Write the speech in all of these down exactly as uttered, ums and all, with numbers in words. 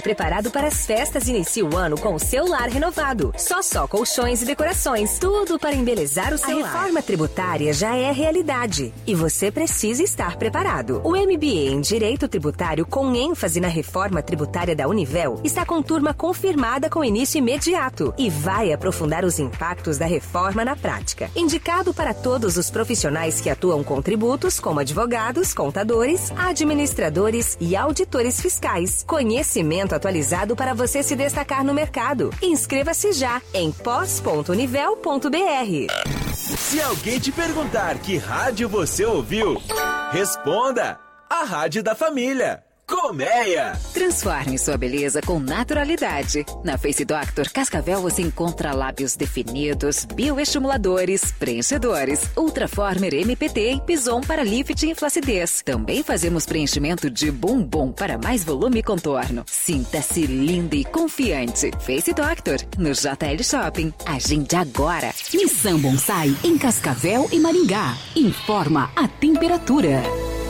Preparado para as festas, inicie o ano com o seu lar renovado. Só só colchões e decorações, tudo para embelezar o seu lar. A reforma tributária já é realidade e você precisa estar preparado. O M B A em Direito Tributário, com ênfase na reforma tributária da Univel, está com turma confirmada com início imediato e vai aprofundar os impactos da reforma na prática. Indicado para todos os profissionais que atuam com tributos, como advogados, contadores, administradores e auditores fiscais. Conhecimento atualizado para você se destacar no mercado. Inscreva-se já em pós ponto univel ponto b r. Se alguém te perguntar que rádio você ouviu, responda: a Rádio da Família. Colmeia. Transforme sua beleza com naturalidade. Na Face Doctor Cascavel você encontra lábios definidos, bioestimuladores, preenchedores, Ultraformer M P T e Pison para lifting e flacidez. Também fazemos preenchimento de bumbum para mais volume e contorno. Sinta-se linda e confiante. Face Doctor, no J L Shopping. Agende agora. Nissan Bonsai em Cascavel e Maringá. Informa a temperatura.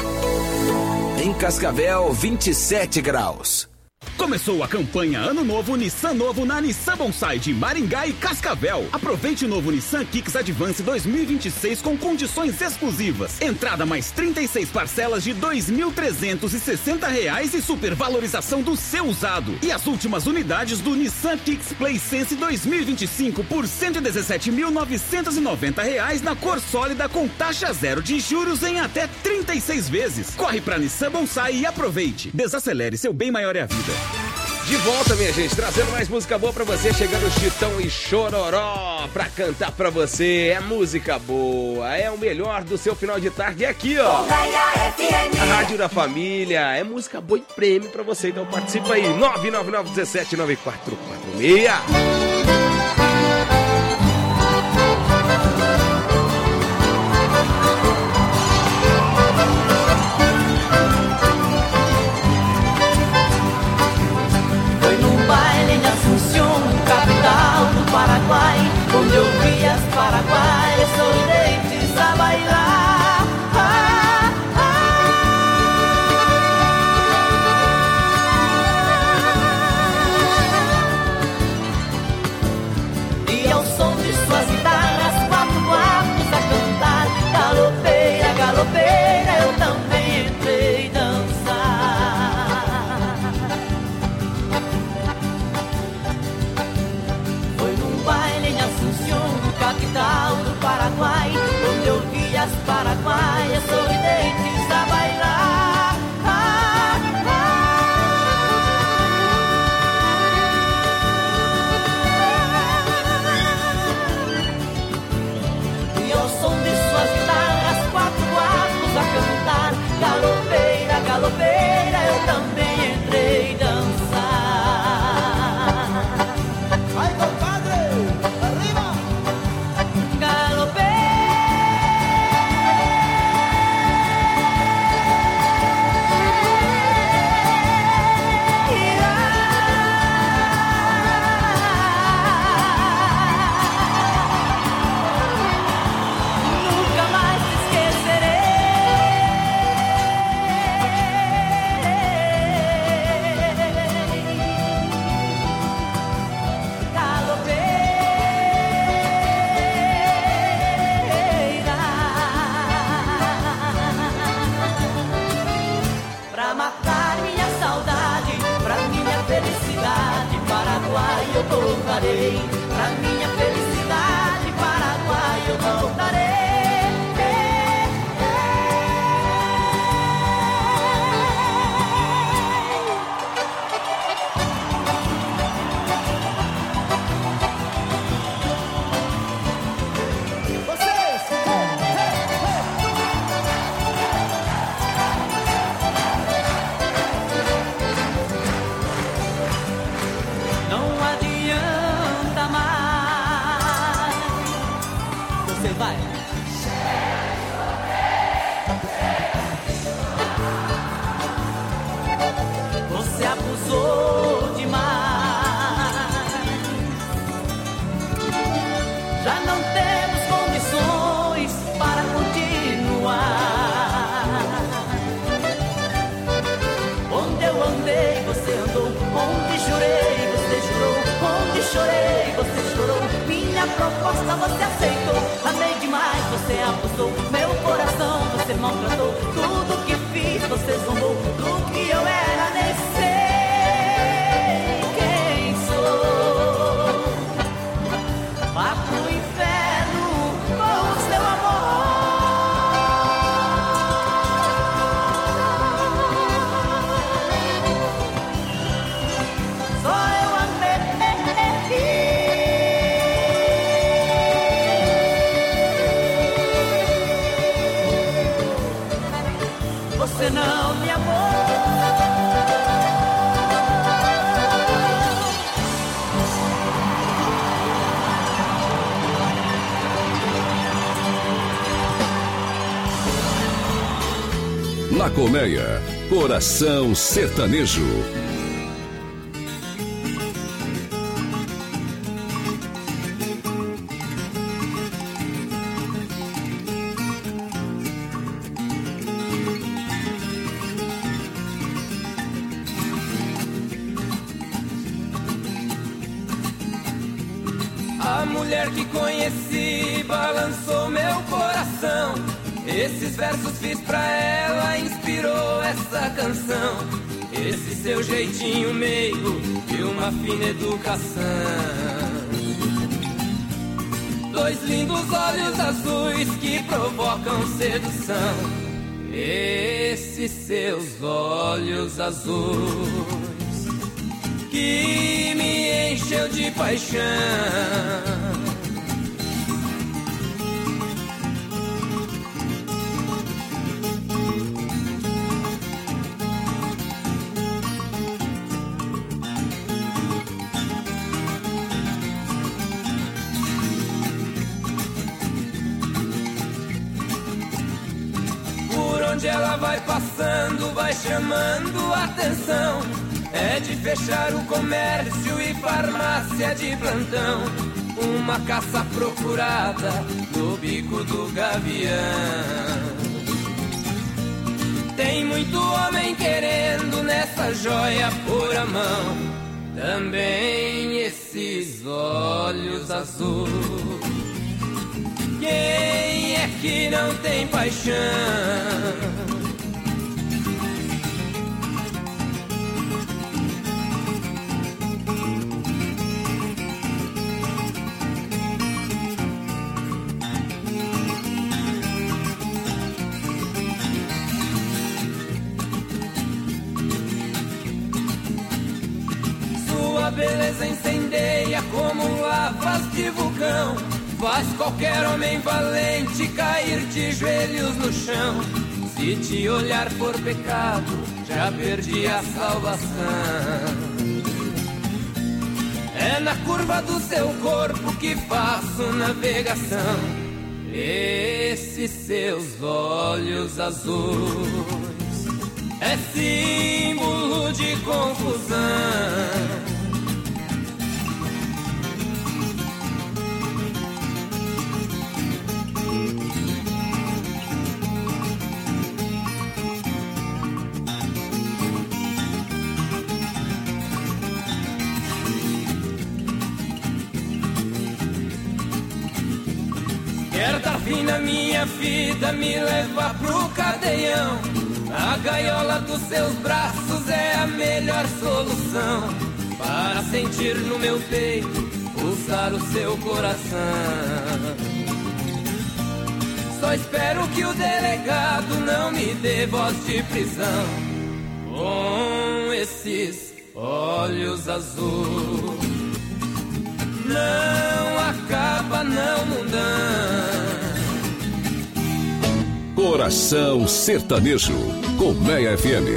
Em Cascavel, vinte e sete graus. Começou a campanha Ano Novo Nissan Novo na Nissan Bonsai de Maringá e Cascavel. Aproveite o novo Nissan Kicks Advance dois mil e vinte e seis com condições exclusivas. Entrada mais trinta e seis parcelas de dois mil trezentos e sessenta reais e supervalorização do seu usado. E as últimas unidades do Nissan Kicks Play Sense dois mil e vinte e cinco por cento e dezessete mil novecentos e noventa reais na cor sólida com taxa zero de juros em até trinta e seis vezes. Corre pra Nissan Bonsai e aproveite. Desacelere, seu bem maior é a vida. De volta, minha gente, trazendo mais música boa pra você, chegando Chitão e Chororó pra cantar pra você. É música boa, é o melhor do seu final de tarde. É aqui, ó, a Rádio da Família. É música boa e prêmio pra você, então participa aí, nove nove nove um sete nove quatro quatro seis. Paraguai, onde eu vi as paraguaias sorridentes a bailar. Ah, ah. E ao som de suas guitarras, quatro quartos a cantar. Galopeira, galopeira, eu também entrei dançar. Capital do Paraguai, onde eu vi as paraguaias sorridentes a bailar. Ah, ah. E ao som de suas guitarras, quatro quartos a cantar. Galopeira, galopeira, eu também entrei dançar. Ai, compadre! Eu voltarei, pra minha felicidade, Paraguai, eu voltarei. Não adianta mais chorei, você chorou. Minha proposta você aceitou. Amei demais, você abusou. Meu coração você maltratou. Tudo que fiz você zombou. Do que eu era nem sei quem sou. Vá pro inferno com o seu amor. Só eu amei. Você não me amou. Na Colmeia, Coração Sertanejo. A mulher que conheci balançou meu coração. Esses versos fiz pra ela, inspirou essa canção. Esse seu jeitinho meigo e uma fina educação. Dois lindos olhos azuis que provocam sedução. Esses seus olhos azuis que me encheu de paixão. Onde ela vai passando, vai chamando atenção. É de fechar o comércio e farmácia de plantão. Uma caça procurada no bico do gavião. Tem muito homem querendo nessa joia pôr a mão. Também esses olhos azuis. Quem é que não tem paixão? Sua beleza incendeia como lavas de vulcão. Faz qualquer homem valente cair de joelhos no chão. Se te olhar for pecado, já perdi a salvação. É na curva do seu corpo que faço navegação. Esses seus olhos azuis é símbolo de confusão. Quer dar fim na minha vida, me levar pro cadeião. A gaiola dos seus braços é a melhor solução para sentir no meu peito pulsar o seu coração. Só espero que o delegado não me dê voz de prisão. Com esses olhos azuis não acaba, não, mundão. Coração Sertanejo, Colmeia F M.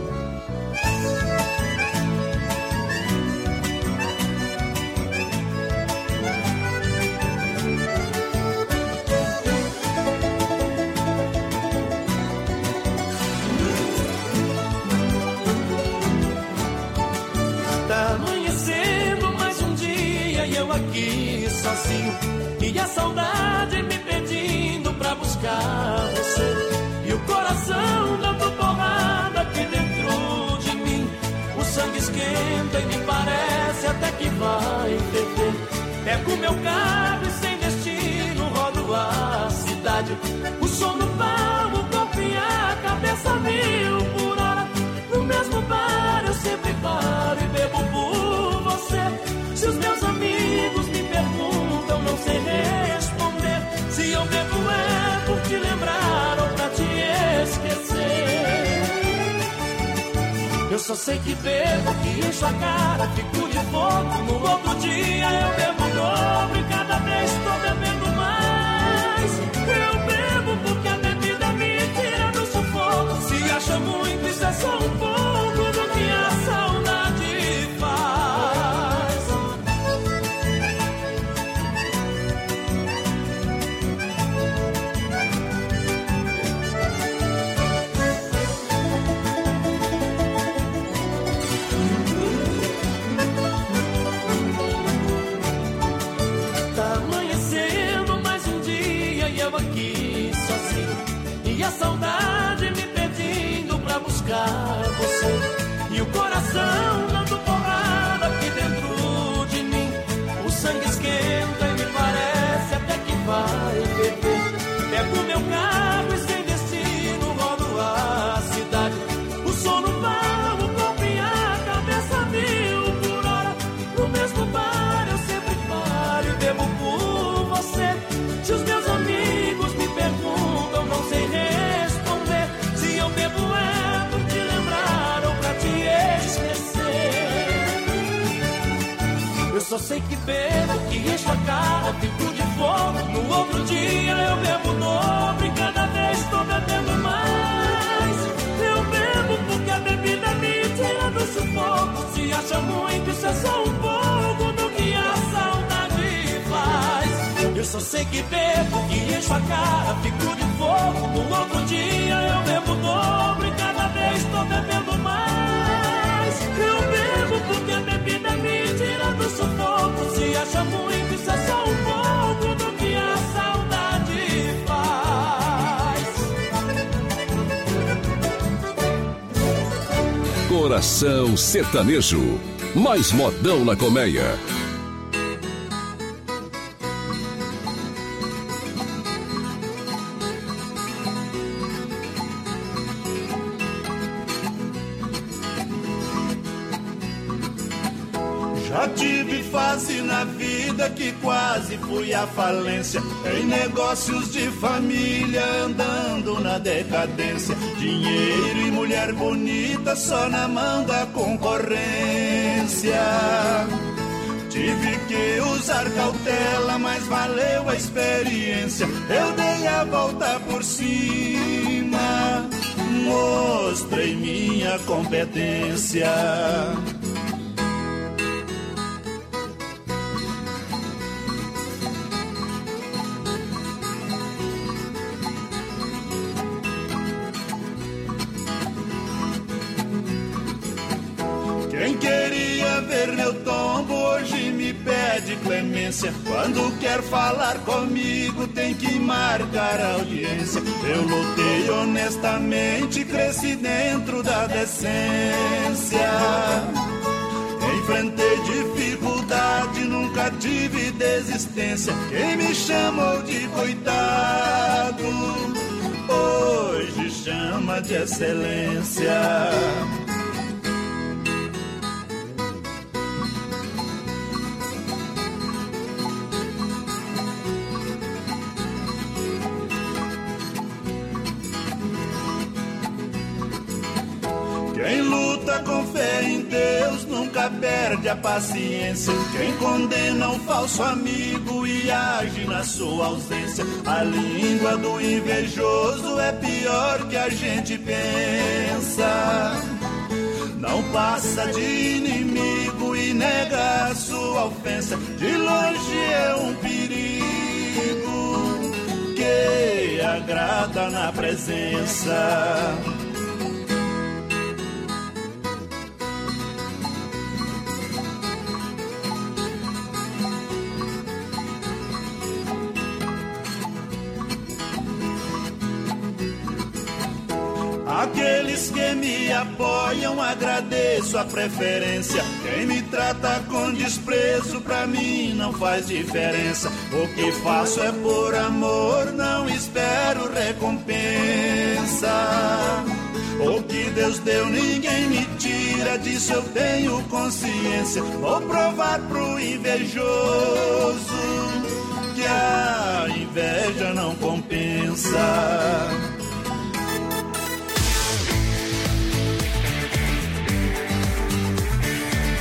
Tá amanhecendo mais um dia e eu aqui sozinho, e a saudade me pedindo pra buscar você, e o coração dando porrada aqui dentro de mim. O sangue esquenta e me parece até que vai ter só sei que bebo, que encho a cara, fico de fogo. No outro dia eu bebo o dobro e cada vez tô bebendo mais. Eu bebo porque a bebida me tira do sufoco. Se acha muito, isso é só um pouco do que a saudade faz. Tá amanhecendo mais um dia e eu aqui sozinho, e a saudade me pedindo pra buscar você, e o coração dando porrada aqui dentro de mim. O sangue esquenta e me parece até que vai beber. Pego meu carro e sem destino rodo a cidade. O sono vai, o corpo e a cabeça mil por hora. No mesmo bar eu sempre paro e bebo por você. Se os meus amigos me perguntam, não sei responder. Se eu bebo é por te lembrar ou pra te esquecer. Eu só sei que bebo, que encho a cara, fico de fogo. No outro dia eu bebo dobro e cada vez tô bebendo mais. Eu bebo porque a bebida me tira do sufoco. Se acha muito, isso é só um pouco do que a saudade faz. Eu só sei que bebo, que encho a cara, fico de fogo. No outro dia eu bebo dobro e cada vez tô bebendo mais. Eu bebo porque a bebida me tira do sufoco. Se acha muito, isso é só um pouco do que a saudade faz. Coração Sertanejo. Mais modão na colmeia. Já tive fase na vida que quase fui à falência. Em negócios de família andando na decadência. Dinheiro e mulher bonita só na mão da concorrência. Tive que usar cautela, mas valeu a experiência. Eu dei a volta por cima, mostrei minha competência. Quem queria ver meu tombo hoje me pede clemência. Quando quer falar comigo tem que marcar a audiência. Eu lutei honestamente, cresci dentro da decência. Enfrentei dificuldade, nunca tive desistência. Quem me chamou de coitado hoje chama de excelência. Quem luta com fé em Deus nunca perde a paciência. Quem condena um falso amigo e age na sua ausência. A língua do invejoso é pior que a gente pensa. Não passa de inimigo e nega a sua ofensa. De longe é um perigo que agrada na presença. Aqueles que me apoiam, agradeço a preferência. Quem me trata com desprezo, pra mim não faz diferença. O que faço é por amor, não espero recompensa. O que Deus deu ninguém me tira, disso eu tenho consciência. Vou provar pro invejoso que a inveja não compensa.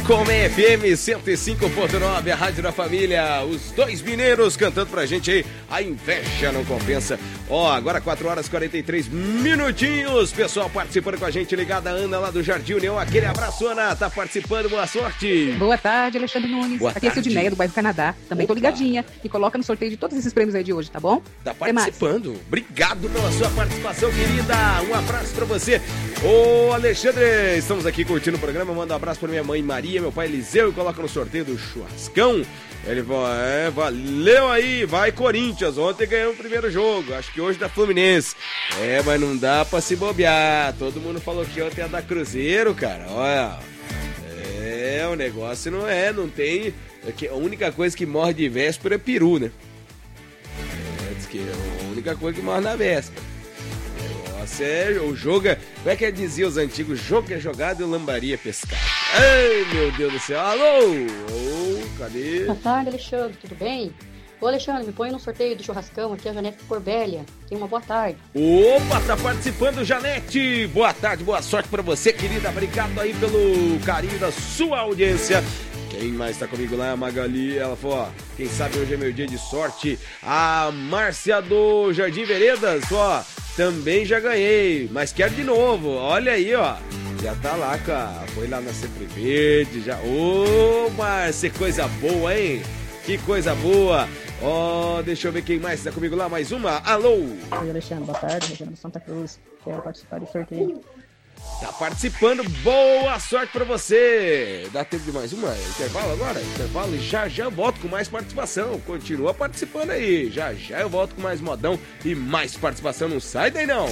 Colmeia F M cento e cinco ponto nove, a Rádio da Família. Os dois mineiros cantando pra gente aí. A inveja não compensa. Ó, agora quatro horas e quarenta e três minutinhos. Pessoal participando com a gente, ligada a Ana lá do Jardim União. Aquele abraço, Ana. Tá participando, boa sorte. Boa tarde, Alexandre Nunes. Boa Aqui é Sildineia, do bairro Canadá. Também Opa. Tô ligadinha. E coloca no sorteio de todos esses prêmios aí de hoje, tá bom? Tá participando. Obrigado pela sua participação, querida. Um abraço pra você. Ô, Alexandre, estamos aqui curtindo o programa. Manda um abraço pra minha mãe Maria, meu pai Eliseu, e coloca no sorteio do churrascão. Ele vai, é, valeu aí, vai Corinthians. Ontem ganhou o primeiro jogo, acho que hoje da Fluminense. É, mas não dá pra se bobear. Todo mundo falou que ontem ia dar Cruzeiro, cara. Olha, é, o negócio não é, não tem. É que a única coisa que morre de véspera é peru, né? É, diz que é a única coisa que morre na véspera. Sério, o jogo é... Como é que dizia os antigos? Jogo é jogado e lambaria é pescado. Ai, meu Deus do céu. Alô? Ô, cadê? Boa tarde, Alexandre. Tudo bem? Ô, Alexandre, me põe no sorteio do churrascão. Aqui é a Janete Corbélia. Tenha uma boa tarde. Opa, tá participando, Janete. Boa tarde, boa sorte pra você, querida. Obrigado aí pelo carinho da sua audiência. Quem mais tá comigo lá? A Magali, ela falou, ó, quem sabe hoje é meu dia de sorte. A Márcia do Jardim Veredas, ó, também já ganhei, mas quero de novo. Olha aí, ó, já tá lá, cara, foi lá na Sempre Verde, já. Ô, Márcia, coisa boa, hein? Que coisa boa. Ó, deixa eu ver quem mais tá comigo lá, mais uma. Alô? Oi, Alexandre, boa tarde, Regina do Santa Cruz. Quero participar do sorteio. Tá participando, boa sorte pra você. Dá tempo de mais uma? Intervalo agora? Intervalo e já já eu volto com mais participação. Continua participando aí. Já já eu volto com mais modão e mais participação. Não sai daí não.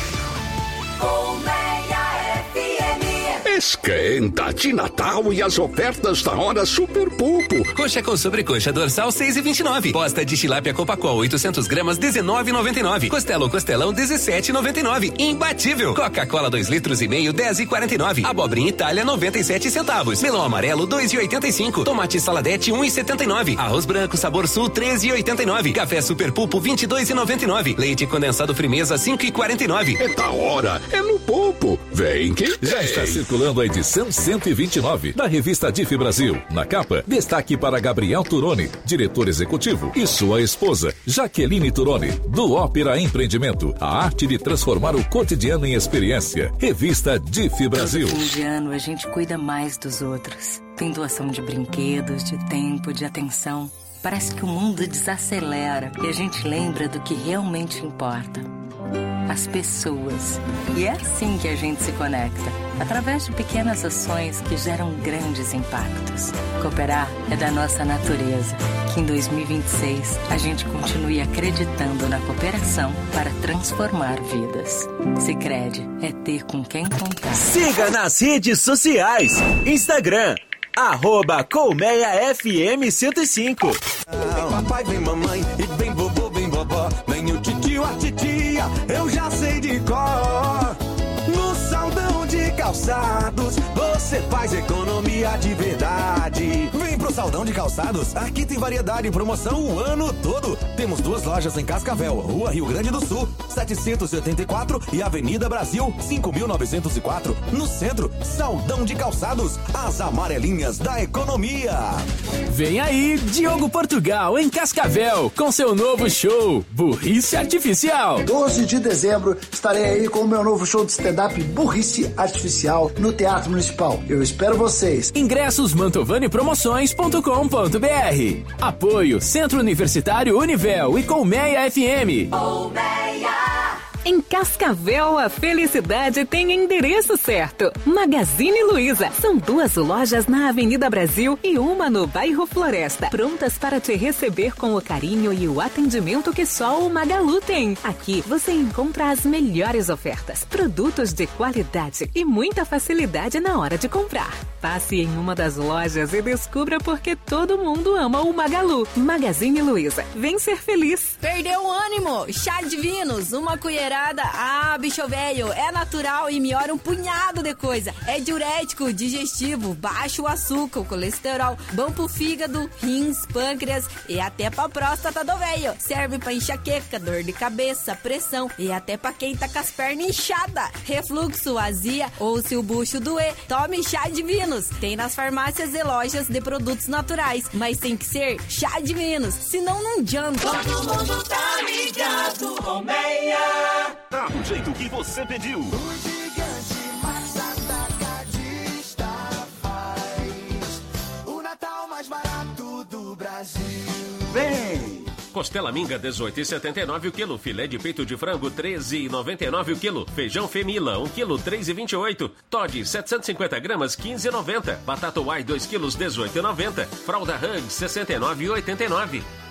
Esquenta de Natal e as ofertas da hora Super Pulpo. Coxa com sobrecoxa dorsal seis e vinte e nove. Posta de tilápia Copacol oitocentos gramas dezenove e noventa e nove. Costela ou costelão dezessete e noventa e nove. Imbatível. Coca-Cola dois litros e meio dez e quarenta e nove. Abobrinha Itália noventa e sete centavos. Melão amarelo dois e oitenta e cinco. Tomate saladete um e setenta e nove. Arroz branco sabor sul treze e oitenta e nove. Café Super Pulpo vinte e dois e noventa e nove. Leite condensado Frimeza cinco e quarenta e nove. É da hora, é no Pulpo. Vem que já está circulando a edição cento e vinte e nove da revista D I F Brasil. Na capa, destaque para Gabriel Turoni, diretor executivo, e sua esposa, Jaqueline Turoni, do Ópera Empreendimento, a arte de transformar o cotidiano em experiência. Revista D I F Brasil. Todo fim de ano a gente cuida mais dos outros. Tem doação de brinquedos, de tempo, de atenção. Parece que o mundo desacelera e a gente lembra do que realmente importa. As pessoas. E é assim que a gente se conecta, através de pequenas ações que geram grandes impactos. Cooperar é da nossa natureza. Que em dois mil e vinte e seis a gente continue acreditando na cooperação para transformar vidas. Sicredi é ter com quem contar. Siga nas redes sociais. Instagram, arroba Colmeia F M cento e cinco. Vem papai, vem mamãe, e vem vovô, vem vovó. Vem o titio, a titia, eu já sei de cor. No Saldão de Calçados, você faz economia de verdade. Vem pro Saldão de Calçados, aqui tem variedade e promoção o ano todo. Temos duas lojas em Cascavel, Rua Rio Grande do Sul, setecentos e oitenta e quatro e Avenida Brasil, cinco mil novecentos e quatro. No centro, Saldão de Calçados, as amarelinhas da economia. Vem aí, Diogo Portugal, em Cascavel, com seu novo show, Burrice Artificial. doze de dezembro, estarei aí com o meu novo show de stand-up Burrice Artificial no Teatro Municipal. Eu espero vocês. Ingressos mantovani promoções ponto com ponto b r. Apoio Centro Universitário Univel e Colmeia F M. Colmeia! Em Cascavel, a felicidade tem endereço certo. Magazine Luiza. São duas lojas na Avenida Brasil e uma no bairro Floresta. Prontas para te receber com o carinho e o atendimento que só o Magalu tem. Aqui você encontra as melhores ofertas, produtos de qualidade e muita facilidade na hora de comprar. Passe em uma das lojas e descubra por que todo mundo ama o Magalu. Magazine Luiza. Vem ser feliz. Perdeu o ânimo? Chá Divinos, uma colherada. Ah, bicho velho, é natural e melhora um punhado de coisa. É diurético, digestivo, baixo o açúcar, o colesterol, bom pro fígado, rins, pâncreas e até pra próstata do velho. Serve pra enxaqueca, dor de cabeça, pressão e até pra quem tá com as pernas inchadas, refluxo, azia ou se o bucho doer. Tome Chá Divinos. Tem nas farmácias e lojas de produtos naturais, mas tem que ser Chá Divinos, senão não adianta. Todo mundo tá ligado, Colmeia. Tá do jeito que você pediu. O gigante mais atacadista faz o Natal mais barato do Brasil. Vem! Costela minga dezoito e setenta e nove o quilo, filé de peito de frango treze e noventa e nove o quilo, feijão Femila um quilo três e vinte e oito, Toddy setecentos e cinquenta gramas quinze e noventa, batata Uai dois quilos dezoito e noventa, fralda Hug sessenta e nove e oitenta e nove.